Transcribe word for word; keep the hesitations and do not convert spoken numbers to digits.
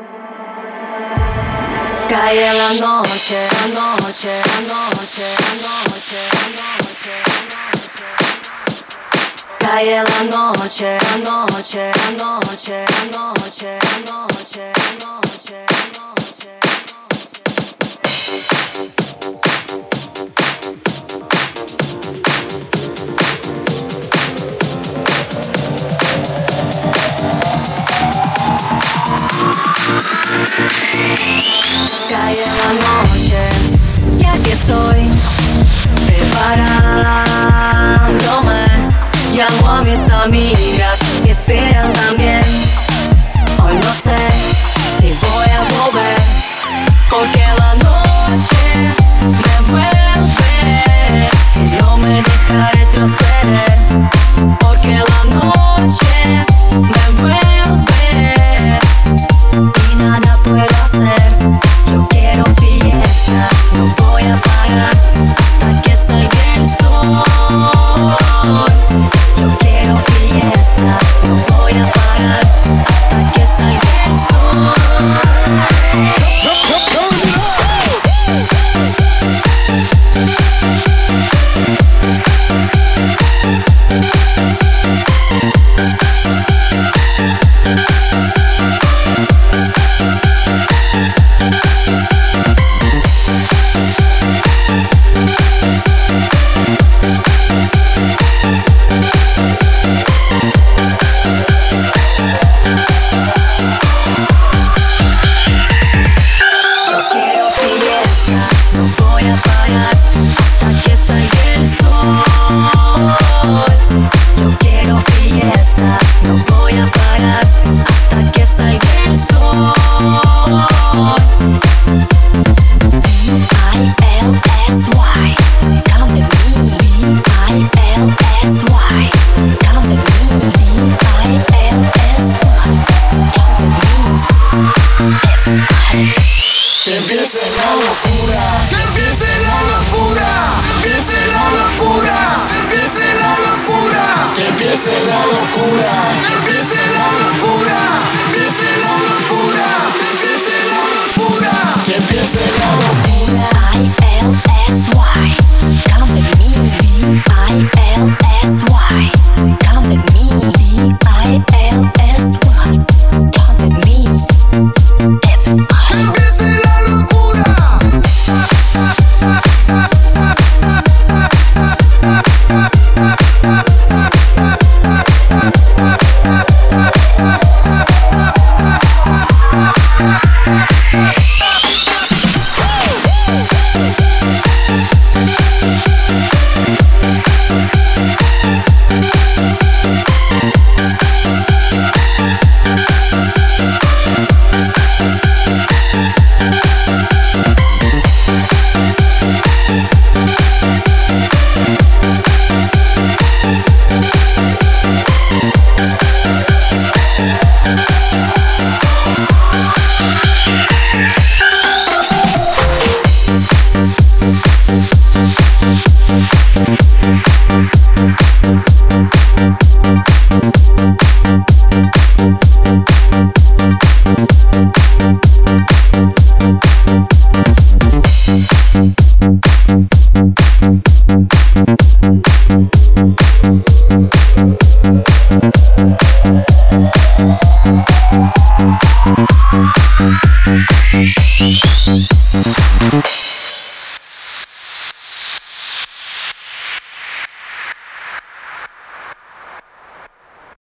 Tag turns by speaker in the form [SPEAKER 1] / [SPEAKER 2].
[SPEAKER 1] Cae la noche, la noche, la noche, la noche, la noche. Cae la noche, la noche, la noche, la noche, la noche, la noche, la noche. Cae la noche y aquí estoy preparándome. Llamo a mis amigas y esperan también. Hoy no sé si voy a volver, porque la noche me envuelve y no me deja retroceder, porque la noche me envuelve y nada puedo hacer. Yo quiero fiesta, no voy a parar hasta que salga el sol. Yo quiero fiesta, no voy a parar hasta que salga el sol.
[SPEAKER 2] Empiece la locura, empiece la locura, empiece la locura, empiece la locura, que empiece la locura.
[SPEAKER 1] I L S Y, come with me. V I L S Y, come with me. V I L S Y, come with me. Everybody.
[SPEAKER 2] Que empiece la locura.
[SPEAKER 1] We'll be right back.